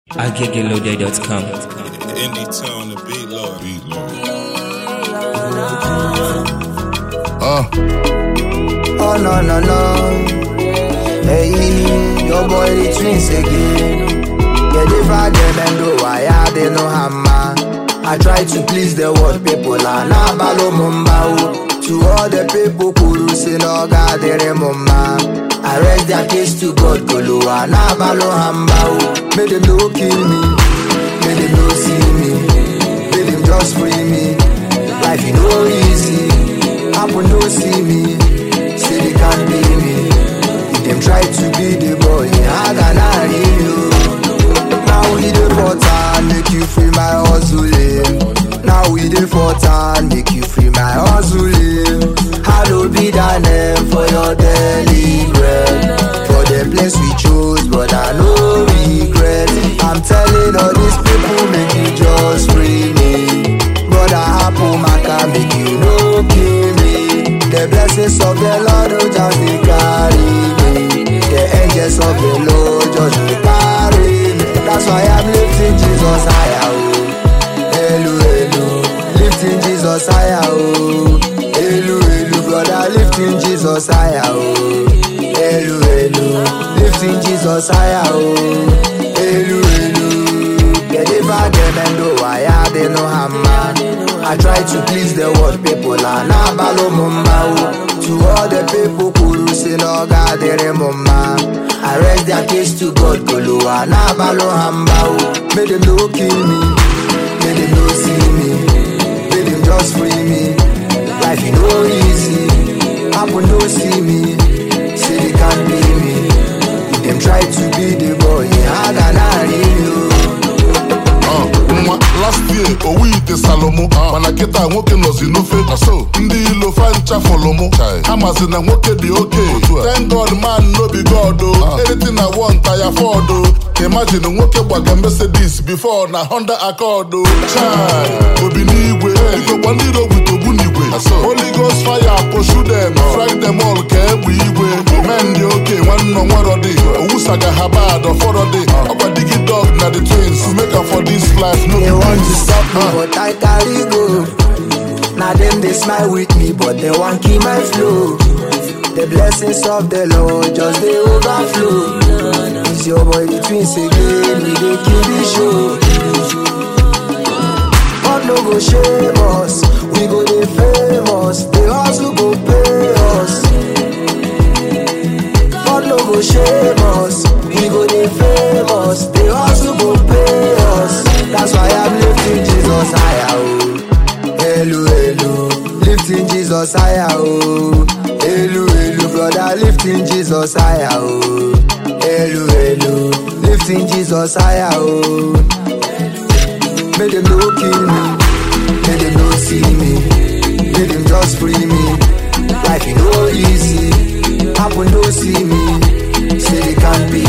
IGetGetLoaded.com. Indie tone, the beat lord. Oh no. Hey, your boy the twins again. Yeah, they find them and do I they no hammer. I try to please the world people and I balo mumbao. To all the people who say no God they mumma. I raise their case to God Kulu and I balo hambao. Make them no kill me, make them no see me, make them just free me. Life is no easy, happen no see me. Say they can't be me. If them try to be the boy, I gonna leave you. Now we dey for time, make you free my hustling. Now we dey for time, make you free my hustling. Hallowed be thy name for your daily bread. For the place we chose, but I no regret. I'm telling all these people, make you just free me. Brother Hapu Maka, make you no kill me. The blessings of the Lord will just they carry me. The angels of the Lord just they carry me. That's why I'm lifting Jesus higher. Hello, lifting Jesus higher. Hello, brother, lifting Jesus higher. Hello, lifting Jesus higher. Hello, yeah, they find them and do I they no hammer. I try to please the world people and I balo mumbao. To all the people who say no God they mumma. I raise their case to God Kulu and I balo hambao. Make them no kill me, make them no see me, make them just free me. Life is no easy, happen no see me. Say they can't be me. If them try to be the boy, I gonna leave you. Last year, we ite Salomo. Mana kita nwoke nozi n'ofe. Ndị ilo fancha follow mo. Amazi na nwoke dị okay. Thank God man no be God o. Anything I want I afford o. Imagine nwoke gbaga Mercedes before na Honda Accord o. Chai, obi n'igwe. Ikokwa ndị iro with obu n'igwe. Holy Ghost fire pursue them. Strike them all ka egbe igwe. Men dị okay, nwanne nwere dị. Owusaga ha bad ọfọrọ dị. Ọkwa digi dog na the twins. To make up for this life no. They want to stop me, but I carry go. Now them they smile with me, but they want keep my flow. The blessings of the Lord just they overflow. It's your boy the twins again, we dey kill the show. God no go shame us, we go dey famous. The hustle go pay us. God no go shame us, we go dey famous. The hustle go pay us. That's why I'm lifting Jesus higher. Hello, lifting Jesus higher. Hello, brother, lifting Jesus higher. Hello, lifting Jesus higher. Make them no kill me, make them no see me, make them just free me. Life is no easy, happen no see me. Say they can't be